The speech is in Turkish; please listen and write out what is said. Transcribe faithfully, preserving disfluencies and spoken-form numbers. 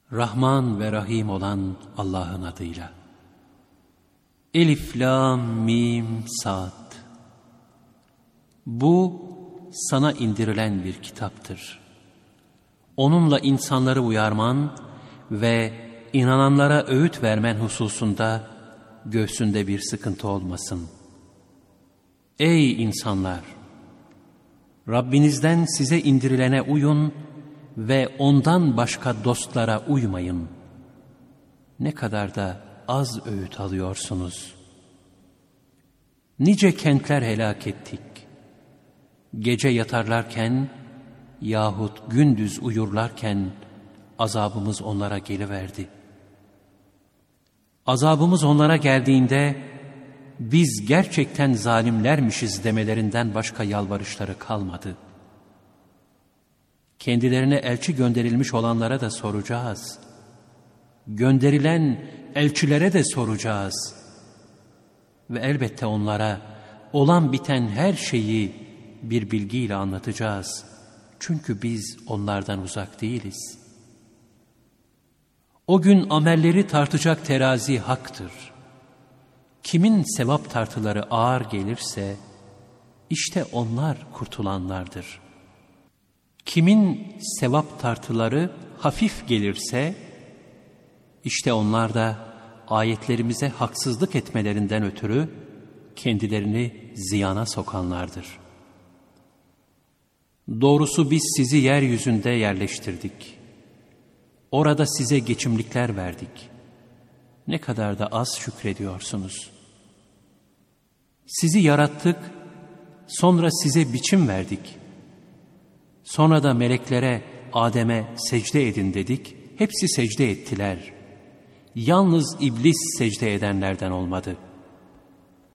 Rahman ve Rahim olan Allah'ın adıyla. Elif, Lam, Mim, Sad. Bu sana indirilen bir kitaptır. Onunla insanları uyarman ve inananlara öğüt vermen hususunda göğsünde bir sıkıntı olmasın. Ey insanlar! Rabbinizden size indirilene uyun ve ondan başka dostlara uymayın. Ne kadar da az öğüt alıyorsunuz. Nice kentler helak ettik. Gece yatarlarken yahut gündüz uyurlarken azabımız onlara geliverdi. Azabımız onlara geldiğinde biz gerçekten zalimlermişiz demelerinden başka yalvarışları kalmadı. Kendilerine elçi gönderilmiş olanlara da soracağız. Gönderilen elçilere de soracağız. Ve elbette onlara olan biten her şeyi bir bilgiyle anlatacağız. Çünkü biz onlardan uzak değiliz. O gün amelleri tartacak terazi haktır. Kimin sevap tartıları ağır gelirse, işte onlar kurtulanlardır. Kimin sevap tartıları hafif gelirse, işte onlar da ayetlerimize haksızlık etmelerinden ötürü kendilerini ziyana sokanlardır. Doğrusu biz sizi yeryüzünde yerleştirdik. Orada size geçimlikler verdik. Ne kadar da az şükrediyorsunuz. Sizi yarattık, sonra size biçim verdik. Sonra da meleklere, Adem'e secde edin dedik. Hepsi secde ettiler. Yalnız iblis secde edenlerden olmadı.